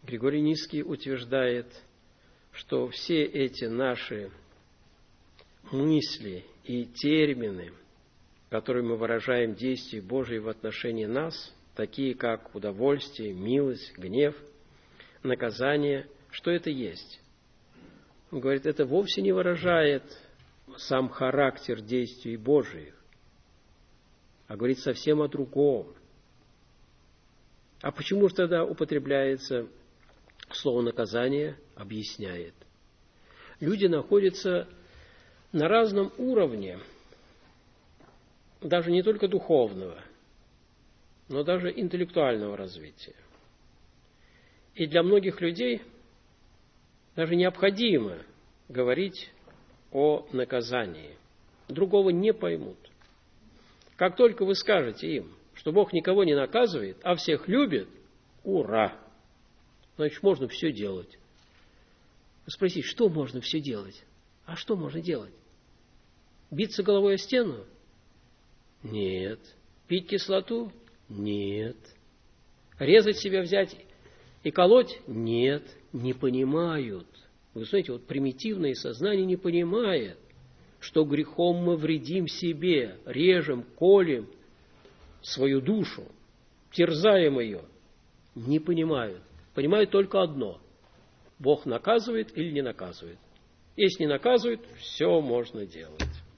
Григорий Нисский утверждает, что все эти наши мысли и термины, которые мы выражаем действия Божьи в отношении нас, такие как удовольствие, милость, гнев, наказание, что это есть? Он говорит, это вовсе не выражает сам характер действий Божьих, а говорит совсем о другом. А почему же тогда употребляется слово «наказание»? Объясняет. Люди находятся на разном уровне, даже не только духовного, но даже интеллектуального развития. И для многих людей даже необходимо говорить о наказании. Другого не поймут. Как только вы скажете им, что Бог никого не наказывает, а всех любит, ура! Значит, можно все делать. Вы спросите, что можно все делать? А что можно делать? Биться головой о стену? Нет. Пить кислоту? Нет. Резать себя взять и колоть? Нет. Не понимают. Вы знаете, вот примитивное сознание не понимает, что грехом мы вредим себе, режем, колем свою душу, терзаем ее. Не понимают. Понимают только одно. Бог наказывает или не наказывает. Если не наказывает, все можно делать.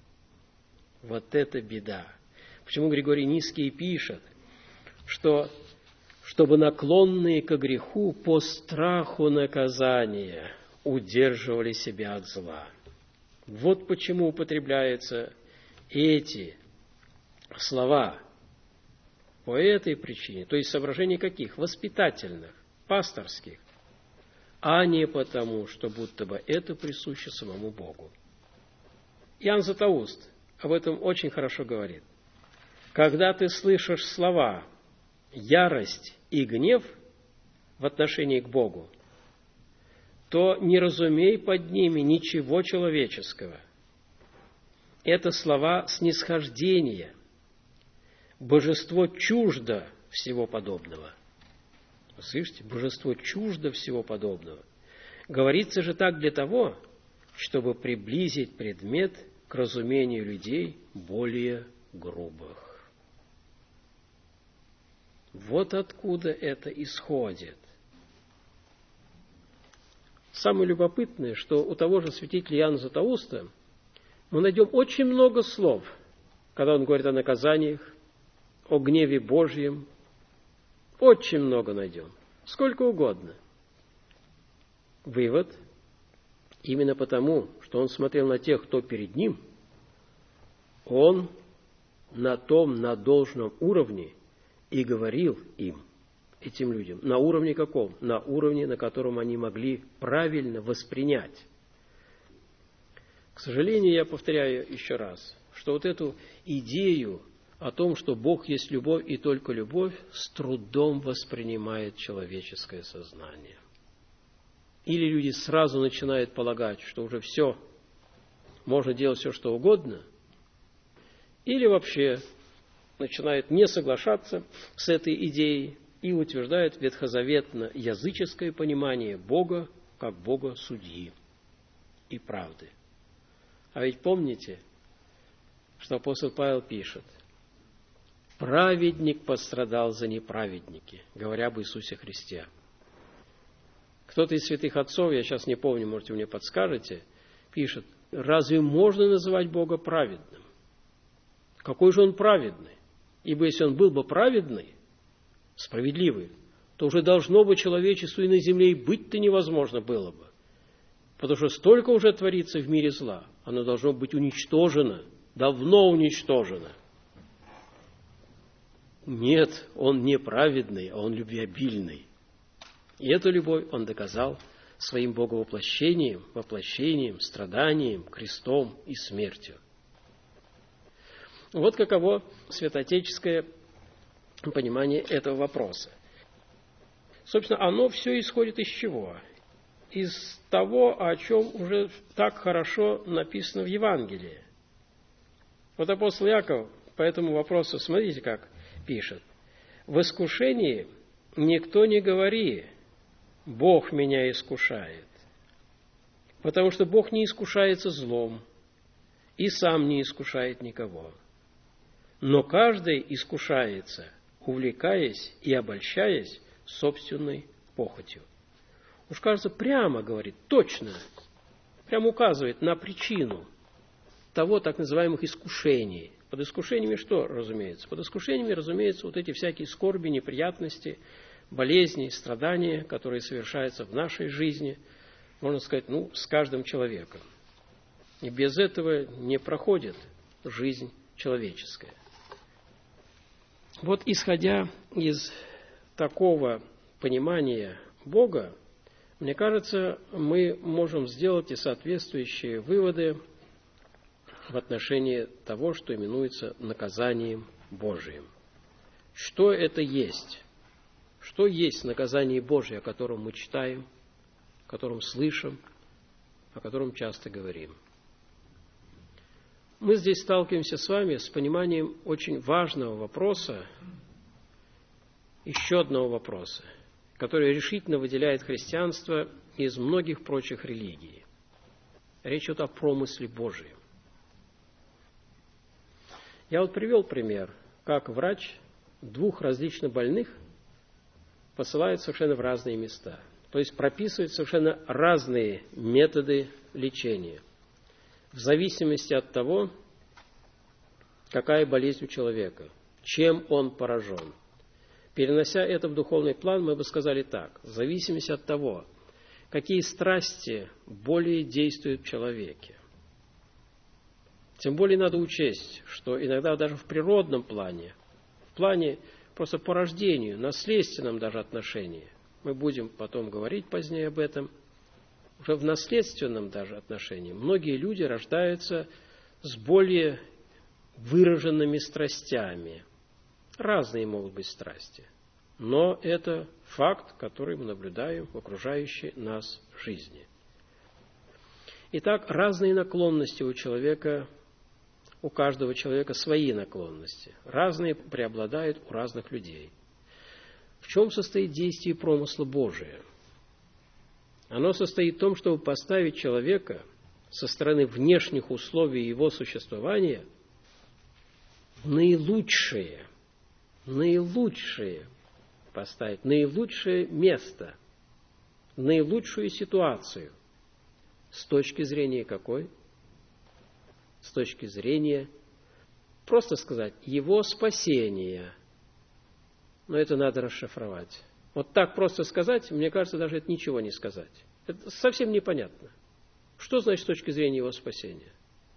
Вот это беда. Почему Григорий Нисский пишет, что чтобы наклонные ко греху по страху наказания удерживали себя от зла. Вот почему употребляются эти слова по этой причине, то есть соображений каких? Воспитательных, пасторских, а не потому, что будто бы это присуще самому Богу. Иоанн Златоуст об этом очень хорошо говорит. Когда ты слышишь слова ярость и гнев в отношении к Богу, то не разумей под ними ничего человеческого. Это слова снисхождения. Божество чуждо всего подобного. Вы слышите? Божество чуждо всего подобного. Говорится же так для того, чтобы приблизить предмет к разумению людей более грубых. Вот откуда это исходит. Самое любопытное, что у того же святителя Иоанна Златоуста мы найдем очень много слов, когда он говорит о наказаниях, о гневе Божьем. Очень много найдем. Сколько угодно. Вывод. Именно потому, что он смотрел на тех, кто перед ним, он на должном уровне и говорил им, этим людям, на уровне каком? На уровне, на котором они могли правильно воспринять. К сожалению, я повторяю еще раз, что вот эту идею о том, что Бог есть любовь и только любовь, с трудом воспринимает человеческое сознание. Или люди сразу начинают полагать, что уже все, можно делать все, что угодно, или вообще начинают не соглашаться с этой идеей и утверждают ветхозаветно-языческое понимание Бога как Бога-судьи и правды. А ведь помните, что апостол Павел пишет: «Праведник пострадал за неправедники», говоря об Иисусе Христе. Кто-то из святых отцов, я сейчас не помню, может, вы мне подскажете, пишет: «Разве можно называть Бога праведным? Какой же Он праведный? Ибо если Он был бы праведный, справедливый, то уже должно бы человечеству и на земле и быть-то невозможно было бы. Потому что столько уже творится в мире зла, оно должно быть уничтожено, давно уничтожено». Нет, Он не праведный, а Он любвеобильный. И эту любовь Он доказал своим боговоплощением, воплощением, страданием, крестом и смертью. Вот каково святоотеческое понимание этого вопроса. Собственно, оно все исходит из чего? Из того, о чем уже так хорошо написано в Евангелии. Вот апостол Иаков по этому вопросу, смотрите, как пишет: «В искушении никто не говори, Бог меня искушает. Потому что Бог не искушается злом и сам не искушает никого. Но каждый искушается, увлекаясь и обольщаясь собственной похотью. Уж кажется, прямо говорит, точно, прямо указывает на причину того так называемых искушений. Под искушениями что разумеется? Под искушениями, разумеется, вот эти всякие скорби, неприятности, болезни, страдания, которые совершаются в нашей жизни, можно сказать, с каждым человеком. И без этого не проходит жизнь человеческая. Вот исходя из такого понимания Бога, мне кажется, мы можем сделать и соответствующие выводы в отношении того, что именуется наказанием Божиим. Что это есть? Что есть наказание Божие, о котором мы читаем, о котором слышим, о котором часто говорим? Мы здесь сталкиваемся с вами с пониманием очень важного вопроса, еще одного вопроса, который решительно выделяет христианство из многих прочих религий. Речь идет о промысле Божьем. Я вот привел пример, как врач двух различных больных посылает совершенно в разные места. То есть прописывает совершенно разные методы лечения, в зависимости от того, какая болезнь у человека, чем он поражен. Перенося это в духовный план, мы бы сказали так: в зависимости от того, какие страсти более действуют в человеке. Тем более надо учесть, что иногда даже в природном плане, в плане просто по рождению, наследственном даже отношении, мы будем потом говорить позднее об этом, уже в наследственном даже отношении, многие люди рождаются с более выраженными страстями. Разные могут быть страсти, но это факт, который мы наблюдаем в окружающей нас жизни. Итак, разные наклонности у человека, у каждого человека свои наклонности. Разные преобладают у разных людей. В чем состоит действие промысла Божия? Оно состоит в том, чтобы поставить человека со стороны внешних условий его существования в наилучшее поставить, наилучшее место, наилучшую ситуацию. С точки зрения какой? С точки зрения, просто сказать, его спасения. Но это надо расшифровать. Вот так просто сказать, мне кажется, даже это ничего не сказать. Это совсем непонятно. Что значит с точки зрения его спасения?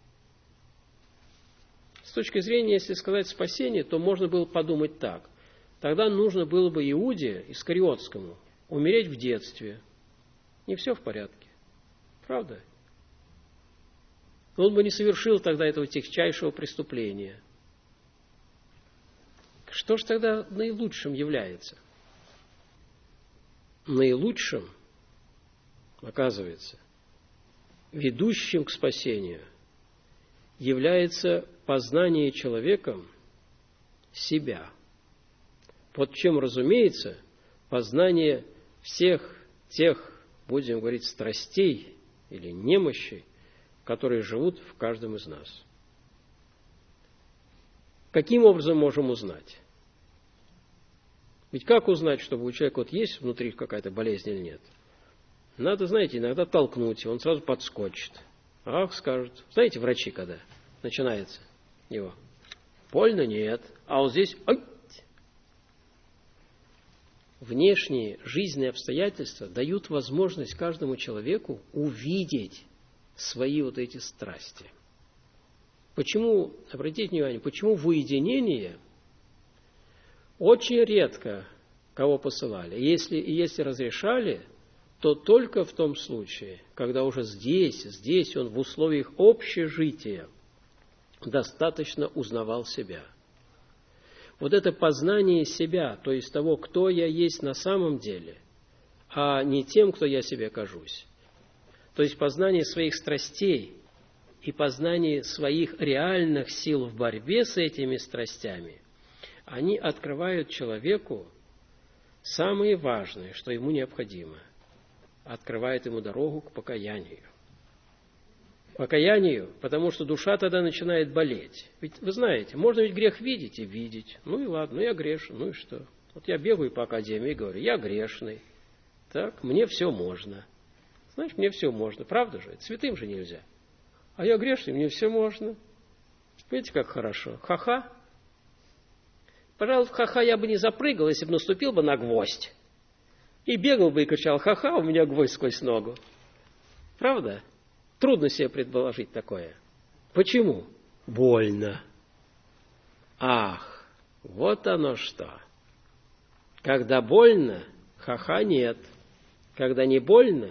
С точки зрения, если сказать спасение, то можно было подумать так. Тогда нужно было бы Иуде Искариотскому умереть в детстве. Не все в порядке. Правда? Он бы не совершил тогда этого тягчайшего преступления. Что же тогда наилучшим является? Наилучшим, оказывается, ведущим к спасению является познание человеком себя. Под чем, разумеется, познание всех тех, будем говорить, страстей или немощей, которые живут в каждом из нас. Каким образом можем узнать? Ведь как узнать, чтобы у человека вот есть внутри какая-то болезнь или нет? Надо, знаете, иногда толкнуть, и он сразу подскочит. Ах, скажет. Знаете, врачи, когда начинается его? Больно? Нет. А вот здесь... Ай! Внешние жизненные обстоятельства дают возможность каждому человеку увидеть свои вот эти страсти. Почему, обратите внимание, почему в уединение очень редко кого посылали? Если разрешали, то только в том случае, когда уже здесь он в условиях общежития достаточно узнавал себя. Вот это познание себя, то есть того, кто я есть на самом деле, а не тем, кто я себе кажусь. То есть познание своих страстей и познание своих реальных сил в борьбе с этими страстями, они открывают человеку самое важное, что ему необходимо. открывает ему дорогу к покаянию. Покаянию, потому что душа тогда начинает болеть. Ведь вы знаете, можно ведь грех видеть и видеть. Ну и ладно, ну я грешен, ну и что? Вот я бегаю по академии и говорю, я грешный. Так, мне все можно. Знаешь, мне все можно, правда же? Святым же нельзя. А я грешный, мне все можно. Видите, как хорошо. Ха-ха. Пожалуй, в ха-ха я бы не запрыгал, если бы наступил бы на гвоздь. И бегал бы и кричал, ха-ха, у меня гвоздь сквозь ногу. Правда? Трудно себе предположить такое. Почему? Больно. Ах, вот оно что. Когда больно, ха-ха нет. Когда не больно,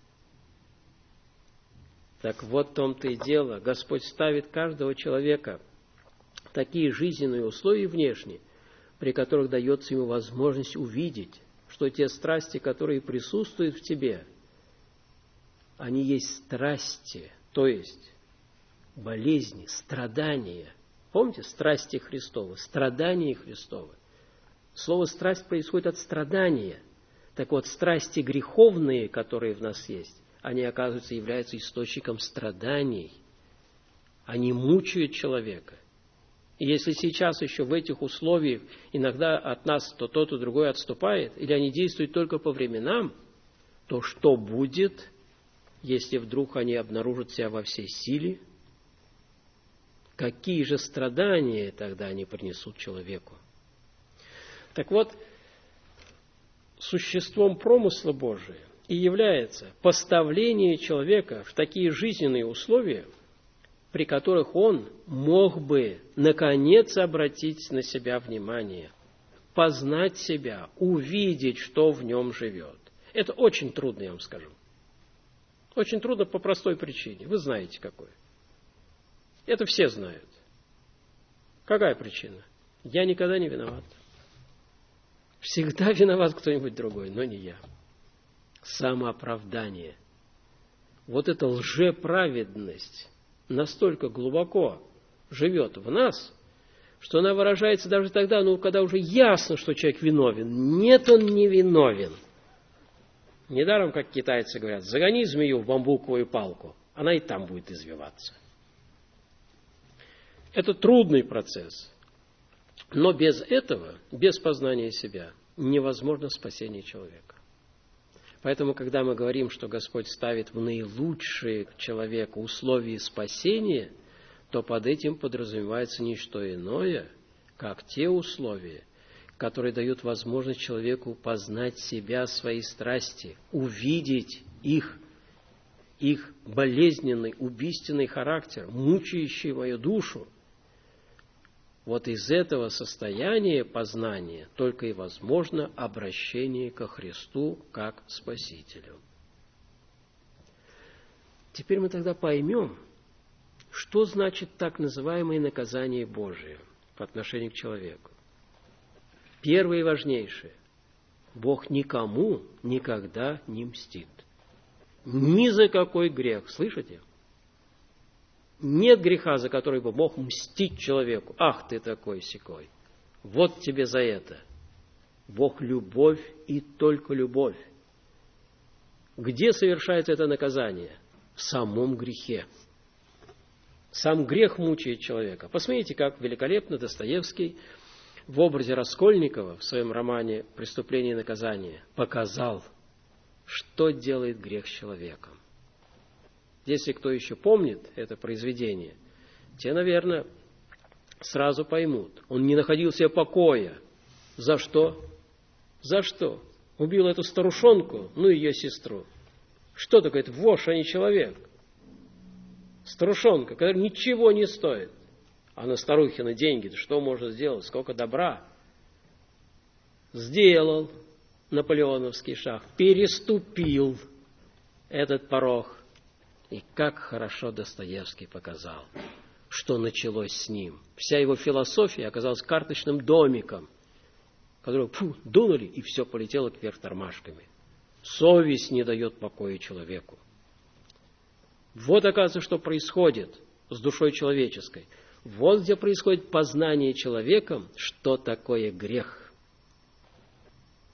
так вот в том-то и дело. Господь ставит каждого человека в такие жизненные условия внешние, при которых дается ему возможность увидеть, что те страсти, которые присутствуют в тебе, они есть страсти, то есть болезни, страдания. Помните, страсти Христовы, страдания Христовы. Слово «страсть» происходит от страдания. Так вот, страсти греховные, которые в нас есть, они, оказывается, являются источником страданий. Они мучают человека. И если сейчас еще в этих условиях иногда от нас то тот, то другой отступает, или они действуют только по временам, то что будет, если вдруг они обнаружат себя во всей силе? Какие же страдания тогда они принесут человеку? Так вот, существом промысла Божия и является поставление человека в такие жизненные условия, при которых он мог бы наконец обратить на себя внимание, познать себя, увидеть, что в нем живет. Это очень трудно, я вам скажу. Очень трудно по простой причине. Вы знаете, какой. Это все знают. Какая причина? Я никогда не виноват. Всегда виноват кто-нибудь другой, но не я. Самооправдание. Вот эта лжеправедность настолько глубоко живет в нас, что она выражается даже тогда, когда уже ясно, что человек виновен. Нет, он не виновен. Недаром, как китайцы говорят, загони змею в бамбуковую палку, она и там будет извиваться. Это трудный процесс. Но без этого, без познания себя, невозможно спасение человека. Поэтому, когда мы говорим, что Господь ставит в наилучшие человека условия спасения, то под этим подразумевается не что иное, как те условия, которые дают возможность человеку познать себя, свои страсти, увидеть их болезненный, убийственный характер, мучающий мою душу. Вот из этого состояния познания только и возможно обращение ко Христу как Спасителю. Теперь мы тогда поймем, что значит так называемое наказание Божие по отношению к человеку. Первое и важнейшее. Бог никому никогда не мстит. Ни за какой грех. Слышите? Нет греха, за который бы Бог мстить человеку. Ах, ты такой-сякой. Вот тебе за это. Бог любовь и только любовь. Где совершается это наказание? В самом грехе. Сам грех мучает человека. Посмотрите, как великолепно Достоевский в образе Раскольникова в своем романе «Преступление и наказание» показал, что делает грех с человеком. Если кто еще помнит это произведение, те, наверное, сразу поймут. Он не находил себе покоя. За что? За что? Убил эту старушонку, ну и ее сестру. Что такое? Это вошь, а не человек. Старушонка, которая ничего не стоит. А на старухины деньги что можно сделать? Сколько добра? Сделал наполеоновский шаг. Переступил этот порог. И как хорошо Достоевский показал, что началось с ним. Вся его философия оказалась карточным домиком, который дунули, и все полетело кверх тормашками. Совесть не дает покоя человеку. Вот, оказывается, что происходит с душой человеческой. Вот где происходит познание человеком, что такое грех.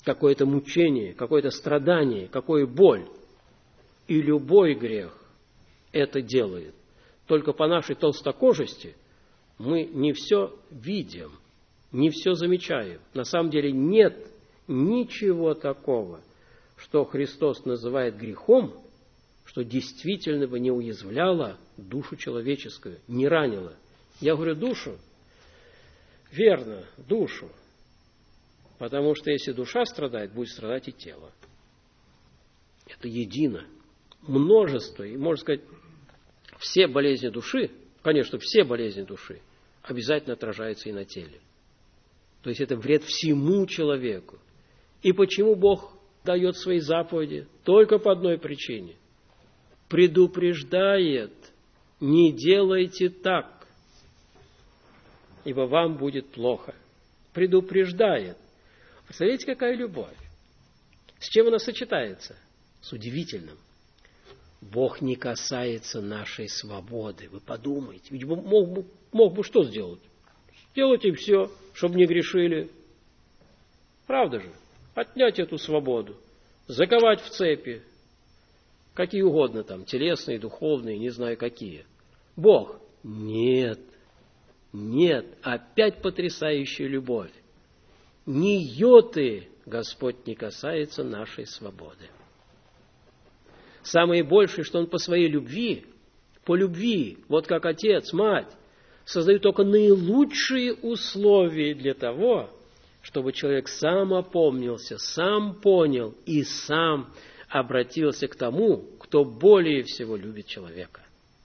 какое-то мучение, какое-то страдание, какое боль. И любой грех это делает. Только по нашей толстокожести мы не все видим, не все замечаем. На самом деле нет ничего такого, что Христос называет грехом, что действительно бы не уязвляло душу человеческую, не ранило. Я говорю душу, верно, душу, потому что если душа страдает, будет страдать и тело. Это едино. Множество, и можно сказать, все болезни души, конечно, все болезни души обязательно отражаются и на теле. То есть это вред всему человеку. И почему Бог дает свои заповеди? Только по одной причине. Предупреждает: не делайте так, ибо вам будет плохо. Предупреждает. Представляете, какая любовь? С чем она сочетается? С удивительным. Бог не касается нашей свободы. Вы подумайте. Ведь мог бы что сделать? Сделать им все, чтобы не грешили. Правда же? Отнять эту свободу. Заковать в цепи. Какие угодно там, телесные, духовные, не знаю какие. Бог? Нет. Нет. Опять потрясающая любовь. Ни йоты Господь не касается нашей свободы. Самое большее, что Он по своей любви, по любви, вот как отец, мать, создают только наилучшие условия для того, чтобы человек сам опомнился, сам понял и сам обратился к тому, кто более всего любит человека.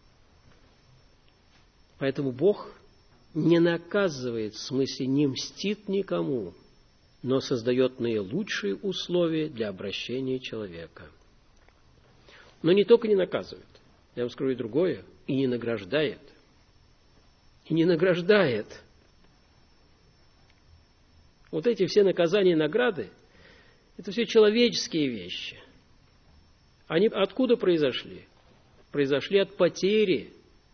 Поэтому Бог не наказывает, в смысле не мстит никому, но создает наилучшие условия для обращения человека. Но не только не наказывает, я вам скажу и другое, и не награждает. И не награждает. Вот эти все наказания и награды, это все человеческие вещи. Они откуда произошли? Произошли от потери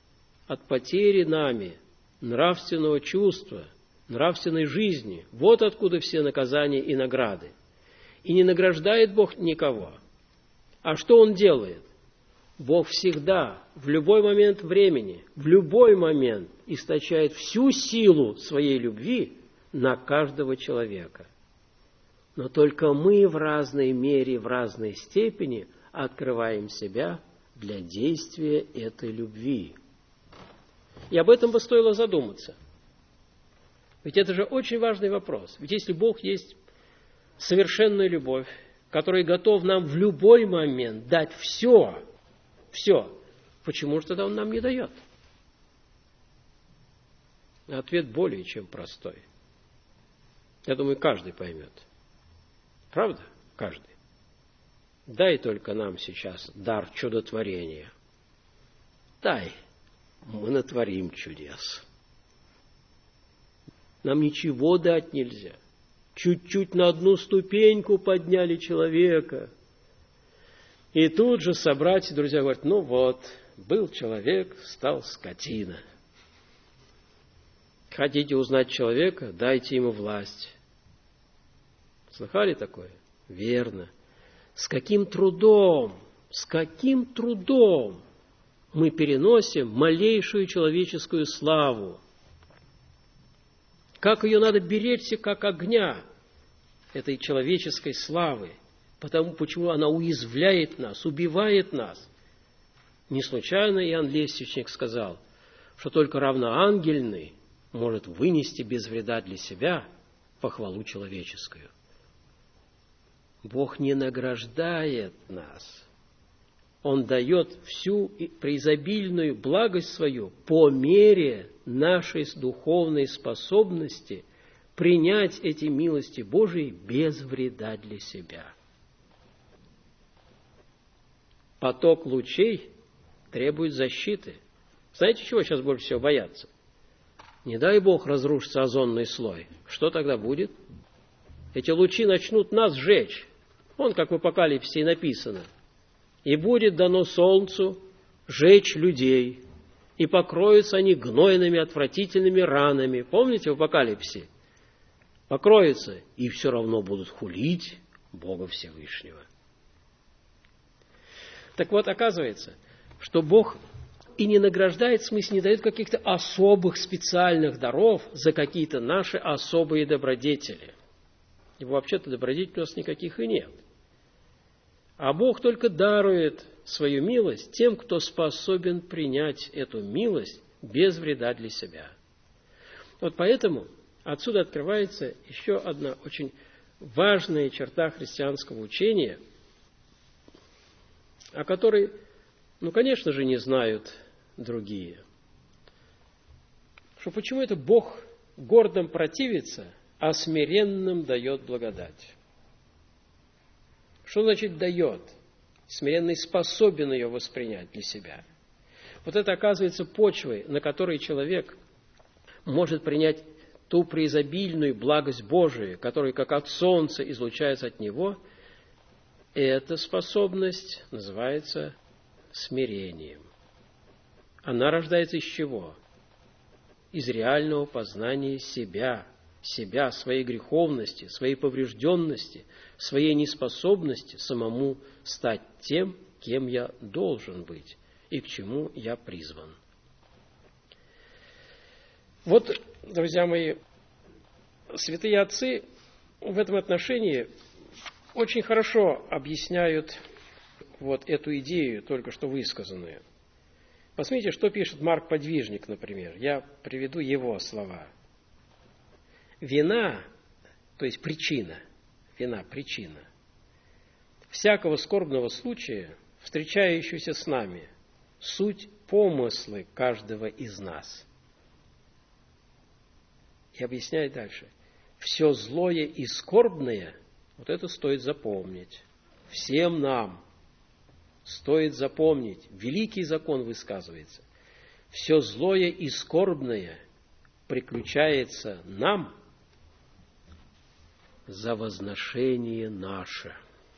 нами нравственного чувства, нравственной жизни. Вот откуда все наказания и награды. И не награждает Бог никого. А что Он делает? Бог всегда, в любой момент времени, в любой момент источает всю силу своей любви на каждого человека. Но только мы в разной мере, в разной степени открываем себя для действия этой любви. И об этом бы стоило задуматься. Ведь это же очень важный вопрос. Ведь если Бог есть совершенная любовь, который готов нам в любой момент дать все, почему же тогда Он нам не дает? Ответ более чем простой. Я думаю, каждый поймет. Правда? Каждый. Дай только нам сейчас дар чудотворения. Дай, мы натворим чудес. Нам ничего дать нельзя. Чуть-чуть на одну ступеньку подняли человека. И тут же собратья, друзья, говорят, ну вот, был человек, стал скотина. Хотите узнать человека, дайте ему власть. Слыхали такое? Верно. С каким трудом мы переносим малейшую человеческую славу. Как ее надо беречься, как огня, этой человеческой славы. Почему она уязвляет нас, убивает нас. Не случайно Иоанн Лествичник сказал, что только равноангельный может вынести без вреда для себя похвалу человеческую. Бог не награждает нас. Он дает всю преизобильную благость свою по мере нашей духовной способности принять эти милости Божии без вреда для себя. Поток лучей требует защиты. Знаете, чего сейчас больше всего боятся? Не дай Бог разрушится озонный слой. Что тогда будет? Эти лучи начнут нас сжечь. Вон, как в Апокалипсисе написано. И будет дано солнцу жечь людей, и покроются они гнойными, отвратительными ранами. Помните в Апокалипсисе? покроются и все равно будут хулить Бога Всевышнего. Так вот, оказывается, что Бог и не награждает, в смысле, не дает каких-то особых специальных даров за какие-то наши особые добродетели. И вообще-то добродетелей у нас никаких и нет. А Бог только дарует свою милость тем, кто способен принять эту милость без вреда для себя. Вот поэтому отсюда открывается еще одна очень важная черта христианского учения, о которой, конечно же, не знают другие. Что почему это Бог гордым противится, а смиренным дает благодать? Что значит дает? Смиренный способен ее воспринять для себя. Вот это оказывается почвой, на которой человек может принять ту преизобильную благость Божию, которая как от солнца излучается от него. Эта способность называется смирением. Она рождается из чего? Из реального познания себя, своей греховности, своей поврежденности, своей неспособности самому стать тем, кем я должен быть и к чему я призван. Вот, друзья мои, святые отцы в этом отношении очень хорошо объясняют вот эту идею, только что высказанную. Посмотрите, что пишет Марк Подвижник, например. Я приведу его слова. Вина, то есть причина, всякого скорбного случая, встречающегося с нами, суть помыслы каждого из нас. И объясняет дальше. Все злое и скорбное, вот это стоит запомнить. Всем нам стоит запомнить. Великий закон высказывается. Все злое и скорбное приключается нам за возношение наше.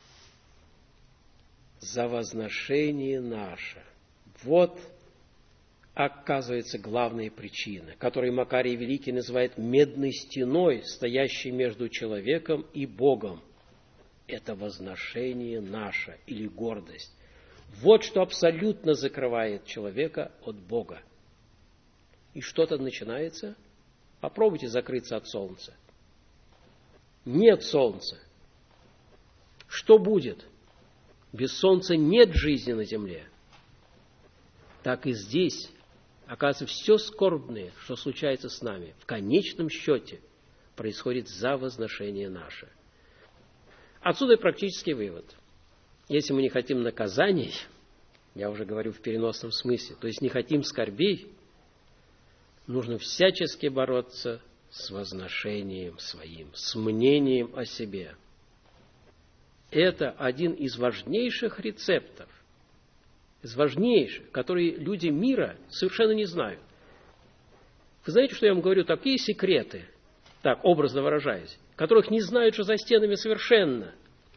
За возношение наше. Вот, оказывается, главная причина, которую Макарий Великий называет медной стеной, стоящей между человеком и Богом. Это возношение наше или гордость. Вот что абсолютно закрывает человека от Бога. И что-то начинается. Попробуйте закрыться от солнца. Нет солнца. Что будет? Без солнца нет жизни на земле. Так и здесь, оказывается, все скорбное, что случается с нами, в конечном счете происходит за возношение наше. Отсюда и практический вывод. Если мы не хотим наказаний, я уже говорю в переносном смысле, то есть не хотим скорбей, нужно всячески бороться с возношением своим, с мнением о себе. Это один из важнейших рецептов, которые люди мира совершенно не знают. Вы знаете, что я вам говорю? Такие секреты, так образно выражаясь, которых не знают же за стенами совершенно.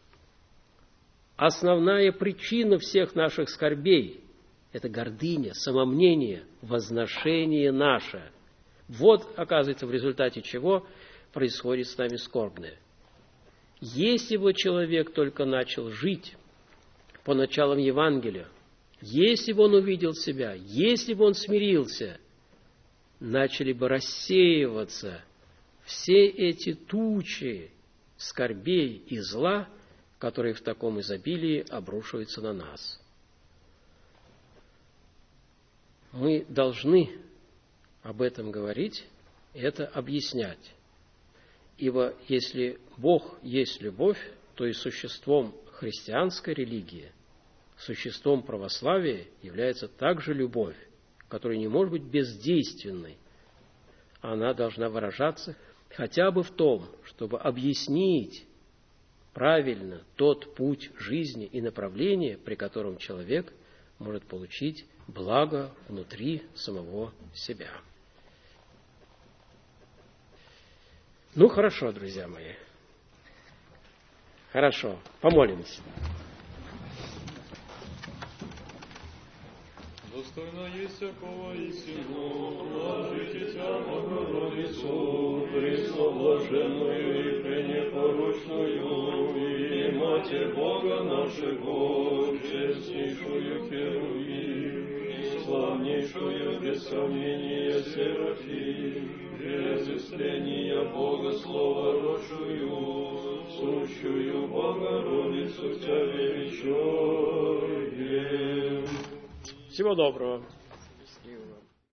Основная причина всех наших скорбей – это гордыня, самомнение, возношение наше. Вот, оказывается, в результате чего происходит с нами скорбное. Если бы человек только начал жить по началам Евангелия, если бы он увидел себя, если бы он смирился, начали бы рассеиваться все эти тучи скорбей и зла, которые в таком изобилии обрушиваются на нас. Мы должны об этом говорить и это объяснять. Ибо если Бог есть любовь, то и существом христианской религии, существом православия является также любовь, которая не может быть бездейственной. Она должна выражаться хотя бы в том, чтобы объяснить правильно тот путь жизни и направление, при котором человек может получить благо внутри самого себя. Ну, хорошо, друзья мои. Хорошо, помолимся. Достойно есть всякого истину, положите Тя, Богородицу, пресноблаженную и пренепорочную, и Матерь Бога нашего, честнейшую Херувим, и славнейшую без сомнения Серафим, без истления Бога Слова родшую, сущую Богородицу Тя величаем. Всего доброго.